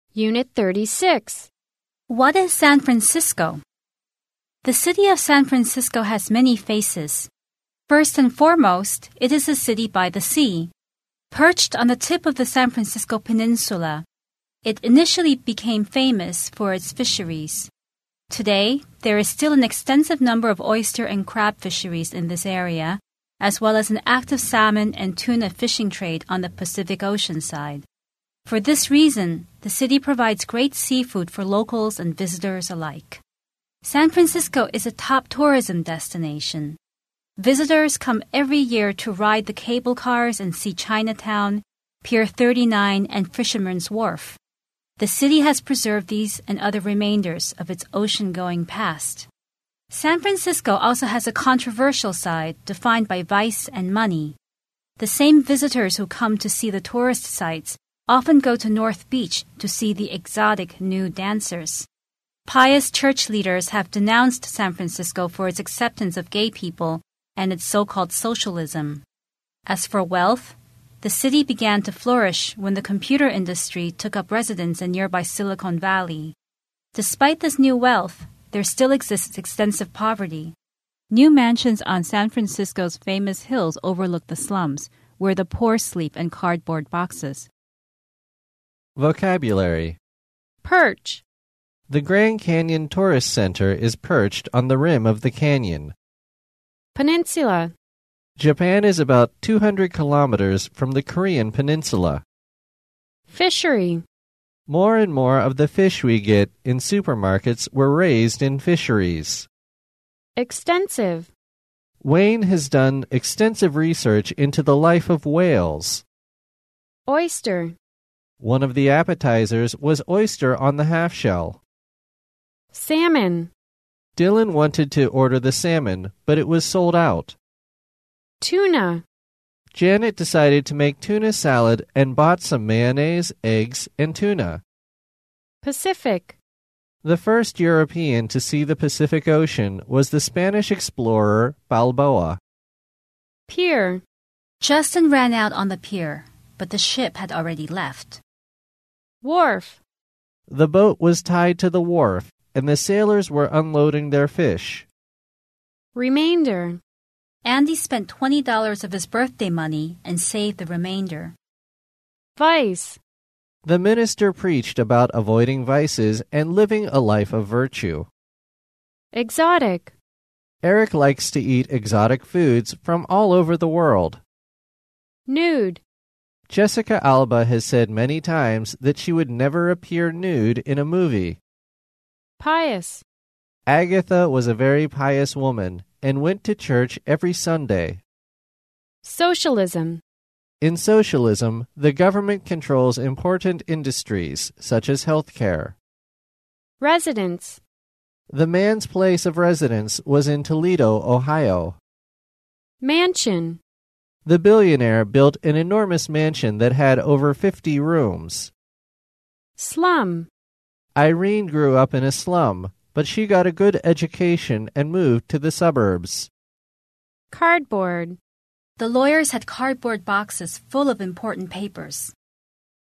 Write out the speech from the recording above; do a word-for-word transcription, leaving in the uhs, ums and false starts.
Unit thirty-six. What is San Francisco? The city of San Francisco has many faces. First and foremost, it is a city by the sea. Perched on the tip of the San Francisco Peninsula, it initially became famous for its fisheries. Today, there is still an extensive number of oyster and crab fisheries in this area, as well as an active salmon and tuna fishing trade on the Pacific Ocean side. For this reason, the city provides great seafood for locals and visitors alike. San Francisco is a top tourism destination. Visitors come every year to ride the cable cars and see Chinatown, Pier thirty-nine, and Fisherman's Wharf. The city has preserved these and other remainders of its ocean-going past. San Francisco also has a controversial side defined by vice and money. The same visitors who come to see the tourist sites often go to North Beach to see the exotic nude dancers. Pious church leaders have denounced San Francisco for its acceptance of gay people and its so-called socialism. As for wealth, the city began to flourish when the computer industry took up residence in nearby Silicon Valley. Despite this new wealth, there still exists extensive poverty. New mansions on San Francisco's famous hills overlook the slums, where the poor sleep in cardboard boxes. Vocabulary. Perch. The Grand Canyon Tourist Center is perched on the rim of the canyon. Peninsula. Japan is about two hundred kilometers from the Korean peninsula. Fishery. More and more of the fish we get in supermarkets were raised in fisheries. Extensive. Wayne has done extensive research into the life of whales. Oyster. One of the appetizers was oyster on the half-shell. Salmon. Dylan wanted to order the salmon, but it was sold out. Tuna. Janet decided to make tuna salad and bought some mayonnaise, eggs, and tuna. Pacific. The first European to see the Pacific Ocean was the Spanish explorer Balboa. Pier. Justin ran out on the pier, but the ship had already left. Wharf. The boat was tied to the wharf, and the sailors were unloading their fish. Remainder. Andy spent twenty dollars of his birthday money and saved the remainder. Vice. The minister preached about avoiding vices and living a life of virtue. Exotic. Eric likes to eat exotic foods from all over the world. Nude. Jessica Alba has said many times that she would never appear nude in a movie. Pious. Agatha was a very pious woman and went to church every Sunday. Socialism. In socialism, the government controls important industries, such as healthcare. Residence. The man's place of residence was in Toledo, Ohio. Mansion. The billionaire built an enormous mansion that had over fifty rooms. Slum. Irene grew up in a slum, but she got a good education and moved to the suburbs. Cardboard. The lawyers had cardboard boxes full of important papers.